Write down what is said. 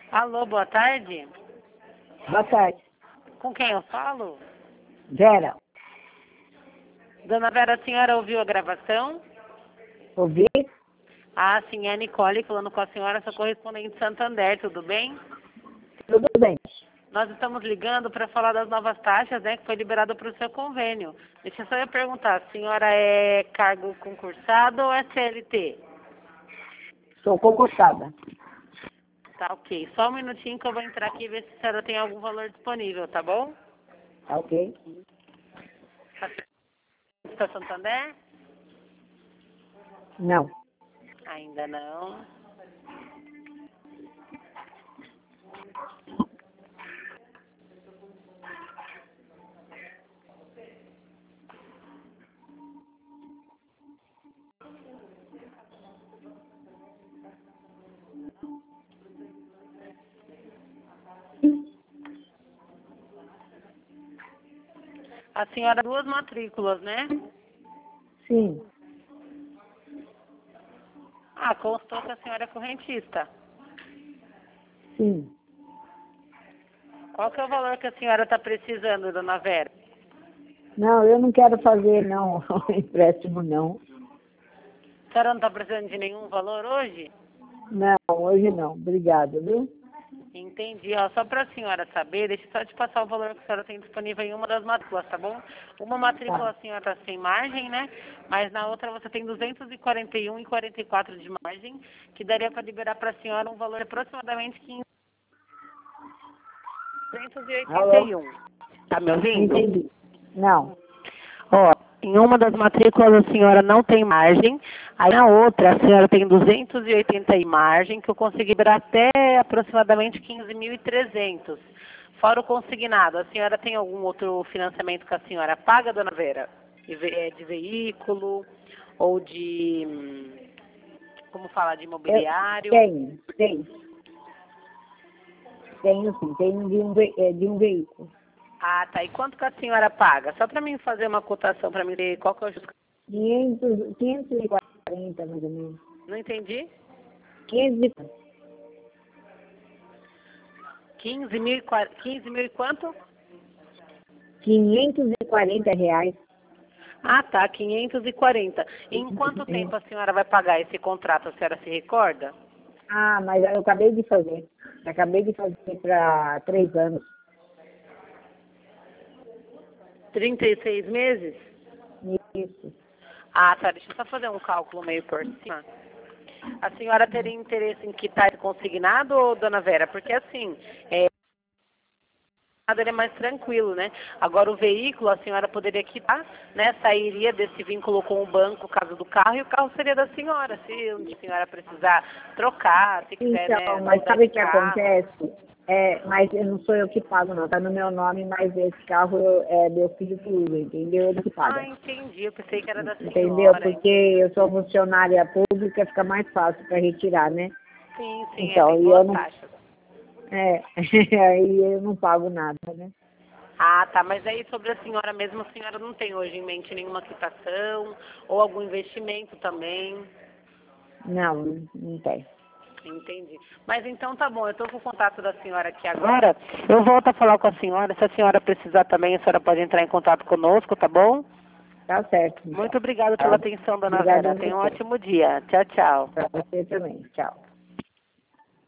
Alô, boa tarde. Boa tarde. Com quem eu falo? Vera, Dona Vera, a senhora ouviu a gravação? ouvi? Ah, sim, é a Nicole falando com a senhora, sou correspondente de Santander, tudo bem? Tudo bem. Nós estamos ligando para falar das novas taxas, né, que foi liberado para o seu convênio. Deixa eu só eu perguntar, a senhora é cargo concursado ou é CLT? Sou concursada. Tá, ok. Só um minutinho que eu vou entrar aqui e ver se a senhora tem algum valor disponível, tá bom? Tá ok? Está Santander? Não. Ainda não. A senhora duas matrículas, né? Sim. Ah, constou que a senhora é correntista. Sim. Qual que é o valor que a senhora está precisando, dona Vera? Não, eu não quero fazer, não, empréstimo, não. A senhora não está precisando de nenhum valor hoje? Não, hoje não. Obrigada, viu? Entendi. Ó, só para a senhora saber, deixa eu só te passar o valor que a senhora tem disponível em uma das matrículas, tá bom? Uma matrícula Tá. a senhora está sem margem, né? Mas na outra você tem 241,44 de margem, que daria para liberar para a senhora um valor de aproximadamente 15.281. Alô? Tá me Não ouvindo? entendi. Não. Ó, em uma das matrículas a senhora não tem margem, aí na outra a senhora tem 280 em margem, que eu consegui liberar até aproximadamente 15.300. Fora o consignado, a senhora tem algum outro financiamento que a senhora paga, dona Vera? De veículo ou de, como falar, de Eu imobiliário? tenho. Tenho sim. Tenho de um veículo. Ah, tá. E quanto que a senhora paga? Só para mim fazer uma cotação, para mim ver qual que é o justo. 540, mais ou menos. Não entendi? 15, 15 mil e quanto? 540 reais. Ah, tá, 540. E em quanto tempo a senhora vai pagar esse contrato? A senhora se recorda? Ah, mas eu acabei de fazer. Acabei de fazer para 3 anos. 36 meses? Isso. Ah, tá, deixa eu só fazer um cálculo meio por cima. A senhora teria interesse em quitar esse consignado, ou, dona Vera? Porque assim, ele é mais tranquilo, né? Agora o veículo a senhora poderia quitar, né? Sairia desse vínculo com o banco, caso do carro, e o carro seria da senhora, se um dia a senhora precisar trocar, se quiser, né, Então, mas mudar sabe de o que carro. acontece? Mas não sou eu que pago, não. Tá no meu nome, mas esse carro é meu filho que usa, entendeu? Ele que Ah, paga. entendi. Eu pensei que era da Entendeu? senhora. Porque eu sou funcionária pública, fica mais fácil para retirar, né? Sim, sim, Então, tem e eu boas não. taxas. Aí eu não pago nada, né? Ah, tá. Mas aí sobre a senhora mesmo, a senhora não tem hoje em mente nenhuma quitação ou algum investimento também? Não, não tem. Entendi. Mas então tá bom, eu estou com o contato da senhora aqui agora. Eu volto a falar com a senhora. Se a senhora precisar também, a senhora pode entrar em contato conosco, tá bom? Tá certo, então. Muito obrigada pela Tá? atenção, dona Obrigada Vera. a Tenha um você. ótimo dia. Tchau, tchau. Para você também. Tchau.